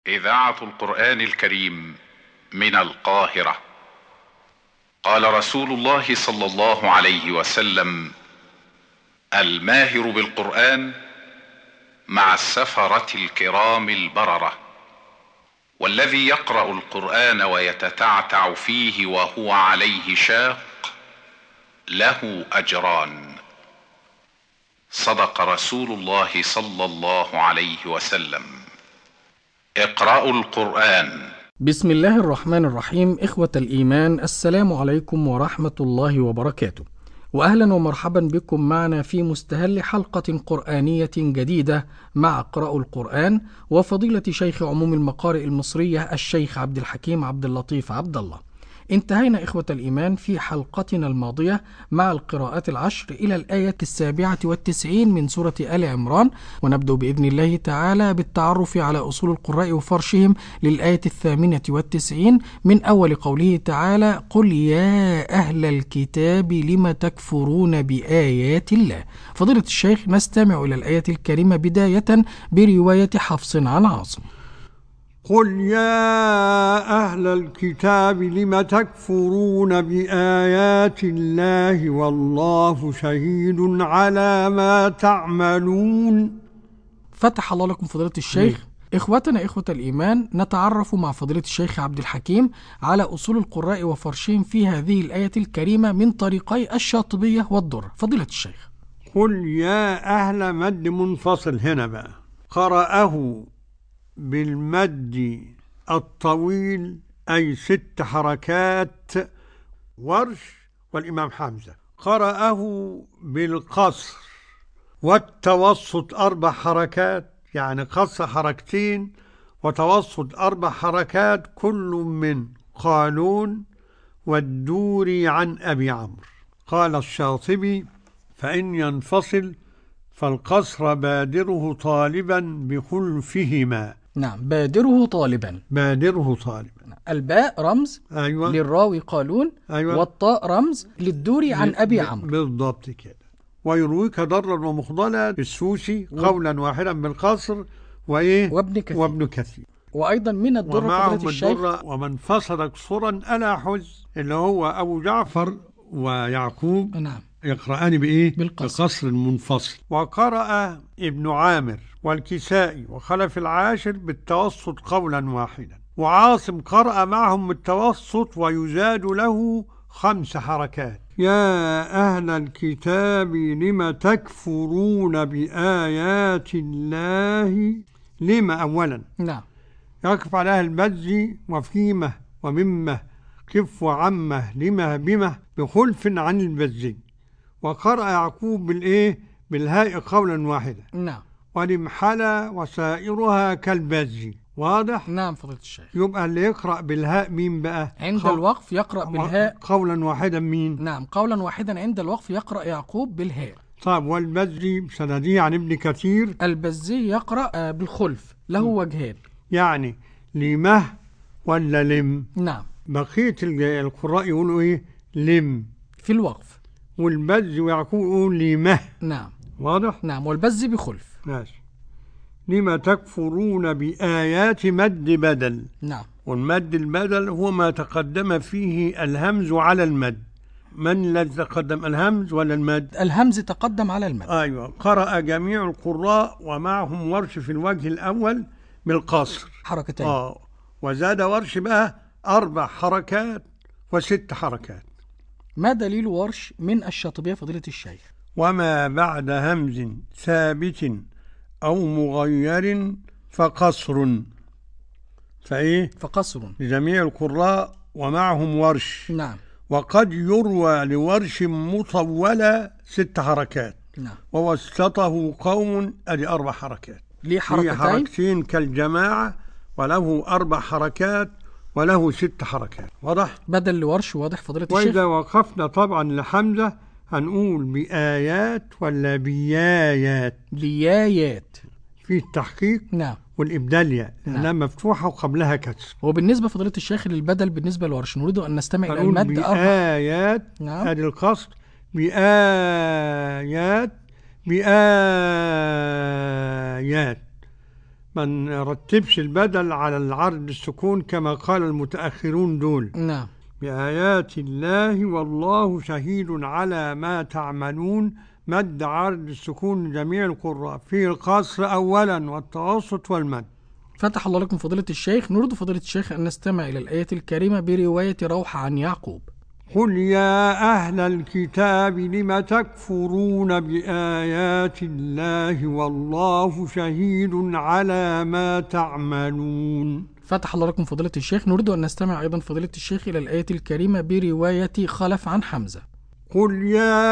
إذاعة القرآن الكريم من القاهرة. قال رسول الله صلى الله عليه وسلم: الماهر بالقرآن مع السفرة الكرام البررة، والذي يقرأ القرآن ويتتعتع فيه وهو عليه شاق له أجران. صدق رسول الله صلى الله عليه وسلم. اقرأوا القرآن. بسم الله الرحمن الرحيم. إخوة الإيمان، السلام عليكم ورحمة الله وبركاته، وأهلا ومرحبا بكم معنا في مستهل حلقة قرآنية جديدة مع اقرأوا القرآن وفضيلة شيخ عموم المقارئ المصرية الشيخ عبد الحكيم عبد اللطيف عبد الله. انتهينا إخوة الإيمان في حلقتنا الماضية مع القراءات العشر إلى الآية 97 من سورة آل عمران، ونبدأ بإذن الله تعالى بالتعرف على أصول القراء وفرشهم للآية 98 من أول قوله تعالى: قل يا أهل الكتاب لم تكفرون بآيات الله. فضيلة الشيخ، نستمع إلى الآية الكريمة بداية برواية حفص عن عاصم. قل يا أهل الكتاب لم تكفرون بآيات الله والله شهيد على ما تعملون. فتح الله لكم فضيلة الشيخ. إخوتنا إخوة الإيمان، نتعرف مع فضيلة الشيخ عبد الحكيم على أصول القراء وفرشهم في هذه الآية الكريمة من طريقي الشاطبية والدر. فضيلة الشيخ. قل يا أهل مد منفصل، هنا بقى قرأه بالمد الطويل أي 6 حركات ورش والإمام حمزة. قرأه بالقصر والتوسط 4 حركات، يعني قصر 2 حركات وتوسط 4 حركات، كل من قالون والدوري عن أبي عمرو. قال الشاطبي: فإن ينفصل فالقصر بادره طالبا بخلفهما. نعم، بادره طالبا. الباء رمز للراوي قالون، والطاء رمز للدوري عن أبي عمرو. بالضبط كده. ويرويك ضرا ومخضلا بالسوسي قولا واحدا بالقصر وابن كثير. وأيضا من الدرة فضيلة الشيخ: ومن فصل قصرا ألا حز، اللي هو أبو جعفر ويعقوب. نعم، يقرأان بقصر منفصل. وقرأ ابن عامر والكسائي وخلف العاشر بالتوسط قولا واحدا. وعاصم قرأ معهم بالتوسط ويزاد له 5 حركات. يا أهل الكتاب لم تكفرون بآيات الله. لما أولا نعم يقف عليها البزي وفيمة وممة كف وعمه لما بمه بخلف عن البزي. وقرأ يعقوب بالهاء قولا واحدا. نعم. ولمحلى وسائرها كالبزي. واضح؟ نعم فضيلة الشيخ. يبقى اللي يقرأ بالهاء مين بقى؟ عند الوقف يقرأ بالهاء قولا واحدا. مين؟ نعم، قولا واحدا عند الوقف يقرأ يعقوب بالهاء. طيب، والبزي سندي عن ابن كثير. البزي يقرأ بالخلف، له وجهان، يعني لمه ولا لم. نعم. بقية القراء يقولوا لم في الوقف، والبزي ويعقوب يقول لمه. نعم. واضح؟ نعم، والبزي بخلف. ماشي. لما تكفرون بآيات مد بدل. نعم. والمد البدل هو ما تقدم فيه الهمز على المد. من الذي تقدم، الهمز ولا المد؟ الهمز تقدم على المد. أيوة. قرأ جميع القراء ومعهم ورش في الوجه الأول بالقصر 2 حركتين. وزاد ورش بقى 4 حركات و6 حركات. ما دليل ورش من الشاطبية فضيلة الشيخ؟ وما بعد همز ثابت أو مغير فقصر. فقصر لجميع القراء ومعهم ورش. نعم. وقد يروى لورش مطولة 6 حركات. نعم. ووسطه قوم 4 حركات. ليه حركتين كالجماعة، وله 4 حركات وله 6 حركات. واضح؟ بدل لورش. واضح فضيلة الشيخ. وإذا وقفنا طبعا لحمزة هنقول بآيات ولا بيايات؟ بيايات في التحقيق. نعم. والإبدال ياء لأنها نعم. مفتوحة وقبلها كسر. وبالنسبة فضيلة الشيخ للبدل بالنسبة لورش، نريد أن نستمع إلى المد بآيات. نعم. هذه القصد بآيات ما نرتبش البدل على العرض السكون كما قال المتأخرون دول. نعم. بآيات الله والله شهيد على ما تعملون، مد عرض السكون جميع القراء في القصر أولا والتوسط والمد. فتح الله لكم فضيلة الشيخ. نريد فضيلة الشيخ أن نستمع إلى الآية الكريمة برواية روح عن يعقوب. قل يا أهل الكتاب لم تكفرون بآيات الله والله شهيد على ما تعملون. فتح الله لكم فضيلة الشيخ. نريد أن نستمع أيضا فضيلة الشيخ إلى الآية الكريمة برواية خلف عن حمزة. قل يا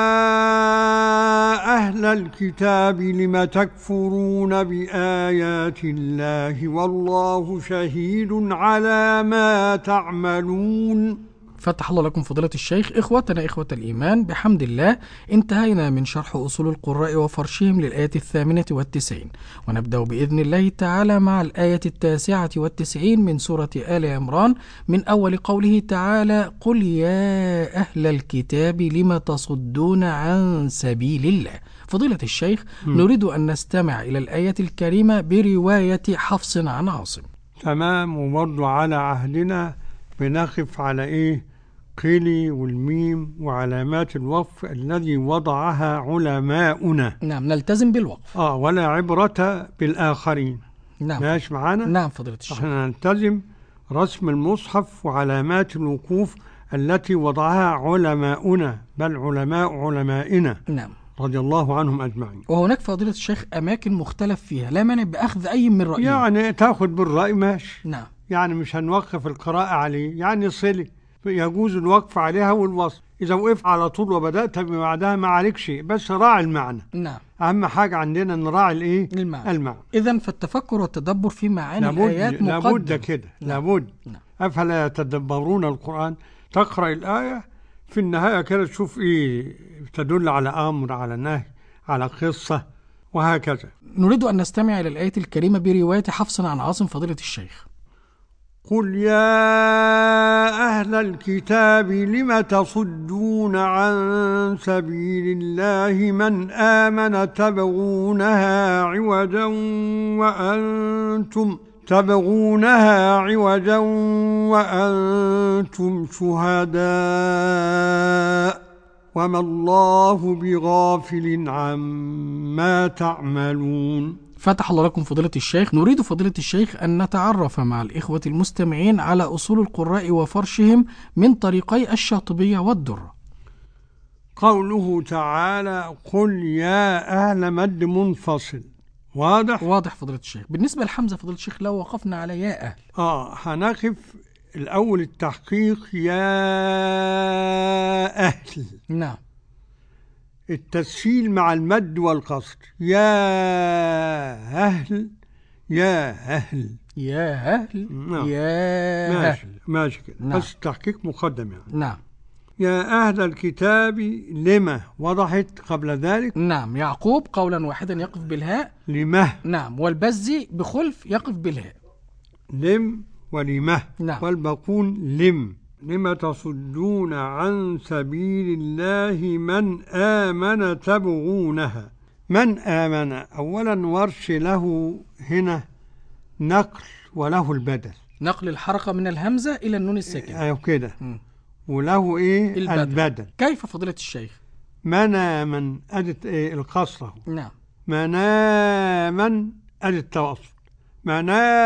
أهل الكتاب لم تكفرون بآيات الله والله شهيد على ما تعملون. فتح الله لكم فضيلة الشيخ. إخوتنا إخوة الإيمان، بحمد الله انتهينا من شرح أصول القراء وفرشهم للآية 98، ونبدأ بإذن الله تعالى مع الآية 99 من سورة آل عمران، من أول قوله تعالى: قل يا أهل الكتاب لم تصدون عن سبيل الله. فضيلة الشيخ، نريد أن نستمع إلى الآية الكريمة برواية حفص عن عاصم. تمام. وبرضو على عهدنا بنقف على إيه؟ قيلي والميم وعلامات الوقف الذي وضعها علماؤنا. نعم، نلتزم بالوقف. ولا عبرة بالآخرين. نعم. ماشي معانا؟ نعم فضيلة الشيخ. احنا نلتزم رسم المصحف وعلامات الوقوف التي وضعها علماؤنا، بل علمائنا. نعم. رضي الله عنهم أجمعين. وهناك فضيلة الشيخ أماكن مختلف فيها لا مانع بأخذ أي من رأيه. يعني تأخذ بالرأي ماشي. نعم. يعني مش هنوقف القراءة عليه، يعني صلي يجوز الوقف عليها والوصل. إذا وقف على طول وبدأت بعدها ما عليك شيء، بس راعي المعنى. نعم. أهم حاجة عندنا نراعي الإيه؟ المعنى. إذن فالتفكر والتدبر في معاني الآيات مقدم. لابد كده. لابد. أفلا يتدبرون القرآن؟ تقرأ الآية في النهاية كده تشوف إيه تدل على أمر، على نهي، على قصة، وهكذا. نريد أن نستمع إلى الآية الكريمة برواية حفص عن عاصم. فضيلة الشيخ. قل يا أهل الكتاب لم تصدون عن سبيل الله من آمن تبغونها عوجا وأنتم شهداء وما الله بغافل عما تعملون. فتح الله لكم فضيلة الشيخ. نريد فضيلة الشيخ أن نتعرف مع الإخوة المستمعين على أصول القراء وفرشهم من طريقي الشاطبية والدرة. قوله تعالى: قل يا أهل مد منفصل. واضح فضيلة الشيخ. بالنسبة لحمزة فضيلة الشيخ لو وقفنا على يا أهل هنقف الأول التحقيق يا أهل. نعم. التسهيل مع المد والقصر. يا أهل يا أهل يا أهل. نعم. يا ماشي كده. نعم. بس التحقيق مقدم يعني. نعم. يا أهل الكتاب لما وضحت قبل ذلك. نعم. يعقوب قولا واحدا يقف بالهاء لمه. نعم. والبزي بخلف يقف بالهاء. لم ولمه. نعم. والباقون لم تصدون عن سبيل الله من آمن تبغونها. من آمن أولا ورش له هنا نقل وله البدل. نقل الحركة من الهمزة إلى النون الساكنة. أيوة كده. وله إيه؟ البدل. كيف فضيلة الشيخ؟ من آمن أدت إيه القصر. نعم. من آمن أدت التوسط. من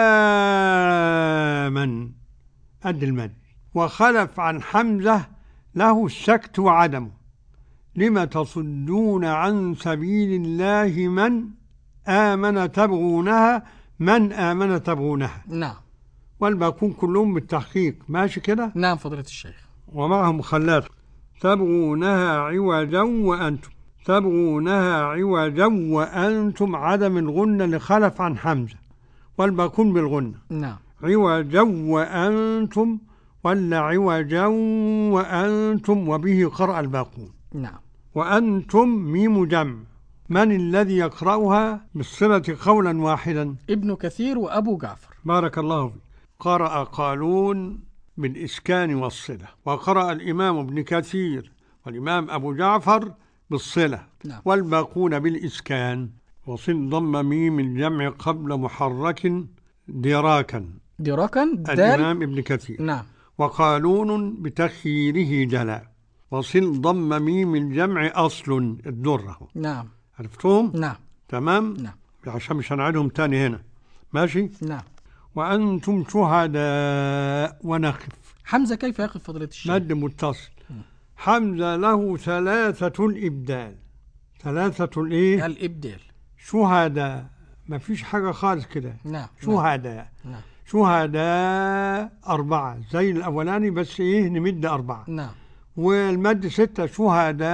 آمن أد المد. وخلف عن حمزة له السكت وعدمه. لما تصدون عن سبيل الله من آمن تبغونها. من آمن تبغونها. نعم. والباقون كلهم بالتحقيق. ماشي كده. نعم فضيلة الشيخ. ومعهم مخلات. تبغونها عوجا وأنتم. تبغونها عوجا وأنتم عدم الغنة لخلف عن حمزة. والباقون بالغنة. نعم. عوجا وأنتم ولا عوجا وأنتم وبه قرأ الباقون. نعم. وأنتم ميم جمع. من الذي يقرأها بالصلة قولا واحدا؟ ابن كثير وأبو جعفر. بارك الله فيك. قرأ قالون بالإسكان والصلة، وقرأ الإمام ابن كثير والإمام أبو جعفر بالصلة. نعم. والباقون بالإسكان. وصل ضم ميم الجمع قبل محرك دراكا. دراكا الإمام ابن كثير. نعم. وقالون بتخييره جلا. وصل ضم ميم الجمع أصل الدرة. نعم. عرفتهم؟ نعم. تمام؟ نعم. عشان مش هنعيدهم تاني هنا. ماشي؟ نعم. وأنتم شهداء ونخف. حمزة كيف يقف فضيلة الشيخ؟ مد متصل. حمزة له ثلاثة الإبدال. ثلاثة الإيه؟ الإبدال. شهداء ما فيش حاجة خالص كده. نعم. شهداء. نعم. شهداء 4 زي الأولاني بس إيه نمد 4. نعم. والمد 6 شهداء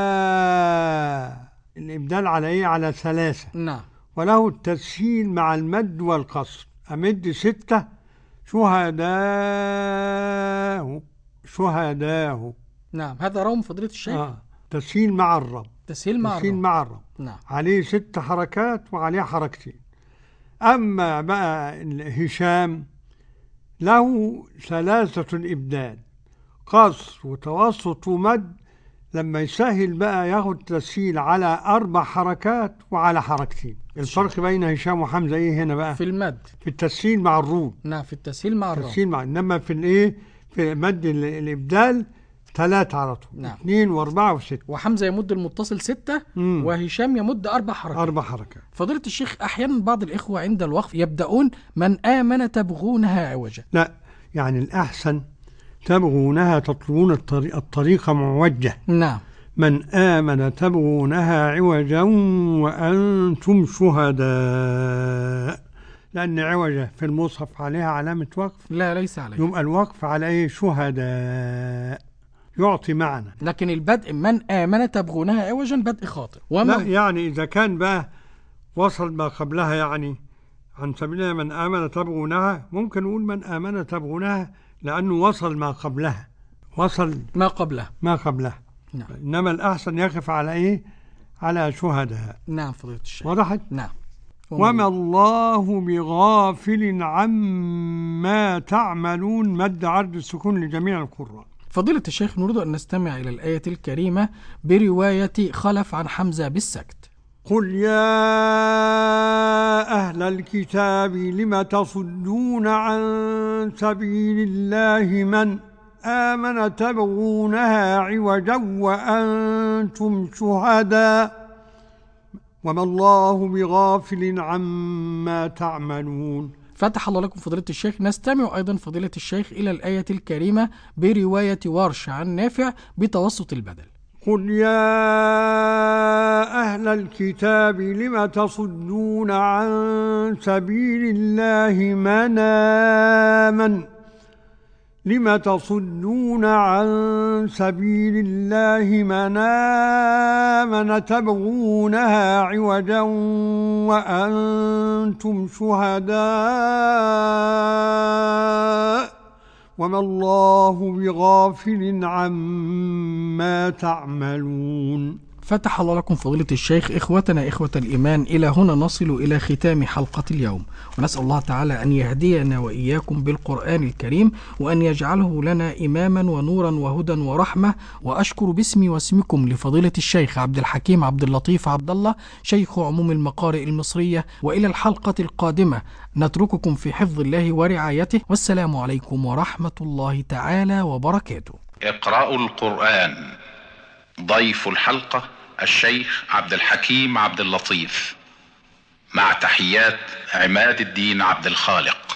الإبدال على إيه؟ على 3. نعم. وله التسهيل مع المد والقصر. أمد 6 شهداء. شهداء. نعم. هذا روم فضيلة الشيخ. تسهيل مع الرب. تسهيل مع تسهيل الروم. مع الرب. نعم. عليه 6 حركات وعليه حركتين. أما بقى هشام له 3 الإبدال قصر وتوسط ومد. لما يسهل بقى ياخد تسهيل على 4 حركات وعلى حركتين. الفرق بين هشام وحمزة ايه هنا بقى؟ في المد. في التسهيل مع الروم. نعم. في التسهيل مع الروم. التسهيل مع انما في الايه؟ في مد الإبدال 3 على طول. نعم. 2 و4 و6. وحمزة يمد المتصل 6 وهشام يمد 4 حركات. 4 حركات. فضيلة الشيخ أحيانا بعض الإخوة عند الوقف يبدأون من آمن تبغونها عوجا. لا يعني الأحسن تبغونها تطلبون الطريق معوجة. نعم. من آمن تبغونها عوجا وأنتم شهداء. لأن عوجة في المصحف عليها علامة وقف. لا ليس عليه. يبقى الوقف على إيه؟ شهداء يعطي معنى. لكن البدء من آمن تبغونها عوجا بدء خاطئ. لا يعني إذا كان بقى وصل ما قبلها يعني عن سبيل من آمن تبغونها ممكن نقول من آمن تبغونها لأنه وصل ما قبلها. وصل ما قبلها. ما قبلها. نعم. إنما الأحسن يقف على إيه؟ على شهداء. نعم فضيلة الشيخ. وضحت؟ نعم. وما الله بغافل عما تعملون. مد عرض السكون لجميع القراء. فضيلة الشيخ نريد أن نستمع إلى الآية الكريمة برواية خلف عن حمزة بالسكت. قل يا أهل الكتاب لم تصدون عن سبيل الله من آمن تبغونها عوجا وأنتم شهداء وما الله بغافل عما تعملون. فتح الله لكم فضيلة الشيخ. نستمع أيضا فضيلة الشيخ إلى الآية الكريمة برواية ورش عن نافع بتوسط البدل. قل يا أهل الكتاب لم تصدون عن سبيل الله من آمن. لم تصدون عن سبيل الله من آمن تبغونها عوجا وأنتم شهداء وما الله بغافل عما تعملون. فتح الله لكم فضيلة الشيخ. إخوتنا إخوة الإيمان، إلى هنا نصل إلى ختام حلقة اليوم، ونسأل الله تعالى أن يهدينا وإياكم بالقرآن الكريم، وأن يجعله لنا إماما ونورا وهدى ورحمة. وأشكر باسمي واسمكم لفضيلة الشيخ عبد الحكيم عبد اللطيف عبد الله شيخ عموم المقارئ المصرية. وإلى الحلقة القادمة نترككم في حفظ الله ورعايته، والسلام عليكم ورحمة الله تعالى وبركاته. اقرأوا القرآن. ضيف الحلقة الشيخ عبد الحكيم عبد اللطيف، مع تحيات عماد الدين عبد الخالق.